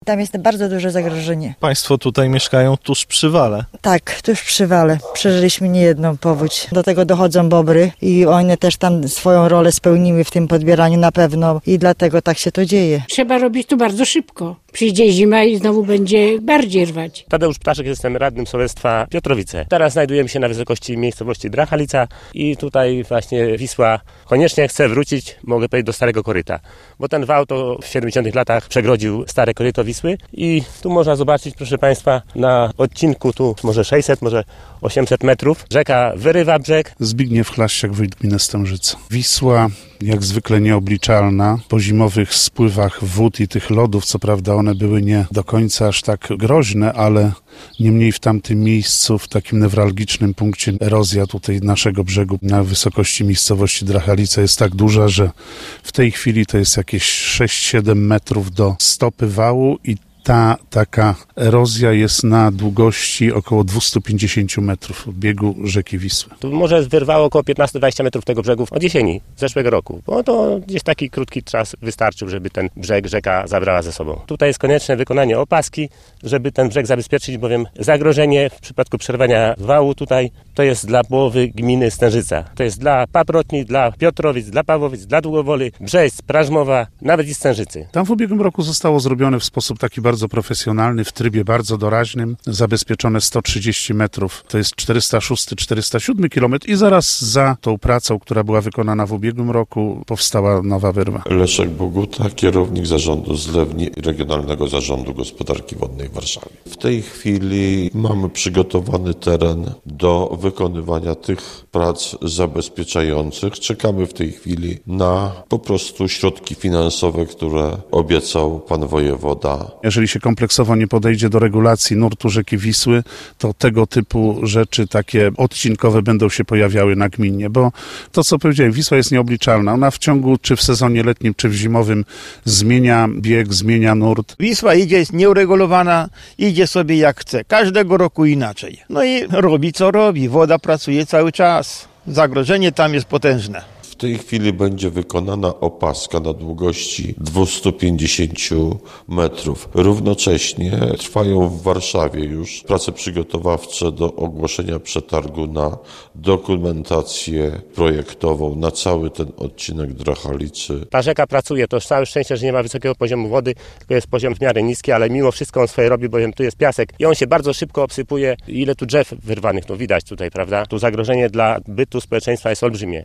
Tam jest bardzo duże zagrożenie. Państwo tutaj mieszkają tuż przy wale. Tak, tuż przy wale. Przeżyliśmy niejedną powódź. Do tego dochodzą bobry i one też tam swoją rolę spełniły w tym podbieraniu na pewno i dlatego tak się to dzieje. Trzeba robić to bardzo szybko. Przyjdzie zima i znowu będzie bardziej rwać. Tadeusz Ptaszek, jestem radnym sołectwa Piotrowice. Teraz znajdujemy się na wysokości miejscowości Drachalica i tutaj właśnie Wisła koniecznie chce wrócić, mogę powiedzieć, do starego koryta. Bo ten wał to w 70 latach przegrodził stare koryto Wisły i tu można zobaczyć, proszę Państwa, na odcinku tu może 600, może 800 metrów. Rzeka wyrywa brzeg. Zbigniew Chlaściak, wójt gminy Stężyce. Wisła jak zwykle nieobliczalna. Po zimowych spływach wód i tych lodów, co prawda one były nie do końca aż tak groźne, ale niemniej w tamtym miejscu, w takim newralgicznym punkcie, erozja tutaj naszego brzegu na wysokości miejscowości Drachalica jest tak duża, że w tej chwili to jest jakieś 6-7 metrów do stopy wału i ta taka erozja jest na długości około 250 metrów w biegu rzeki Wisły. Tu może wyrwało około 15-20 metrów tego brzegu od jesieni zeszłego roku, bo to gdzieś taki krótki czas wystarczył, żeby ten brzeg rzeka zabrała ze sobą. Tutaj jest konieczne wykonanie opaski, żeby ten brzeg zabezpieczyć, bowiem zagrożenie w przypadku przerwania wału tutaj to jest dla połowy gminy Stężyca. To jest dla Paprotni, dla Piotrowic, dla Pawłowic, dla Długowoli, Brześć, Prażmowa, nawet i Stężycy. Tam w ubiegłym roku zostało zrobione w sposób taki bardzo profesjonalny, w trybie bardzo doraźnym, zabezpieczone 130 metrów, to jest 406-407 kilometr i zaraz za tą pracą, która była wykonana w ubiegłym roku, powstała nowa wyrwa. Leszek Boguta, kierownik zarządu zlewni Regionalnego Zarządu Gospodarki Wodnej w Warszawie. W tej chwili mamy przygotowany teren do wykonywania tych prac zabezpieczających. Czekamy w tej chwili na po prostu środki finansowe, które obiecał pan wojewoda. Jeżeli się kompleksowo nie podejdzie do regulacji nurtu rzeki Wisły, to tego typu rzeczy takie odcinkowe będą się pojawiały na gminie, bo to, co powiedziałem, Wisła jest nieobliczalna. Ona w ciągu, czy w sezonie letnim, czy w zimowym zmienia bieg, zmienia nurt. Wisła jest nieuregulowana, idzie sobie jak chce. Każdego roku inaczej. No i robi co robi. Woda pracuje cały czas. Zagrożenie tam jest potężne. W tej chwili będzie wykonana opaska na długości 250 metrów. Równocześnie trwają w Warszawie już prace przygotowawcze do ogłoszenia przetargu na dokumentację projektową na cały ten odcinek Drachalicy. Ta rzeka pracuje, to całe szczęście, że nie ma wysokiego poziomu wody, tylko jest poziom w miarę niski, ale mimo wszystko on swoje robi, bowiem tu jest piasek i on się bardzo szybko obsypuje. Ile tu drzew wyrwanych, no widać tutaj, prawda? Tu zagrożenie dla bytu społeczeństwa jest olbrzymie.